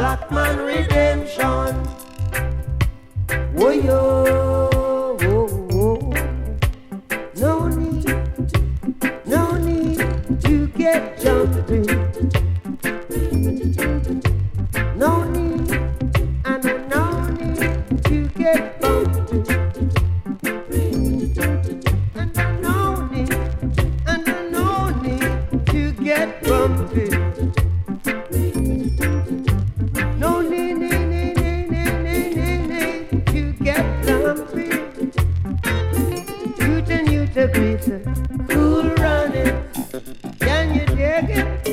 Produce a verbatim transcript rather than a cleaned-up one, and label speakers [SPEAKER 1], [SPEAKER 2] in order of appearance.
[SPEAKER 1] black man redemption. Whoa, yo, whoa, whoa. No need, no need to get jumpy. No need, and no need to get bumpy. And no need, and no need to get bumpy. No need, need, need, need, need, need, need to get bumpy. You can use the breeze, cool running. Can you dig it?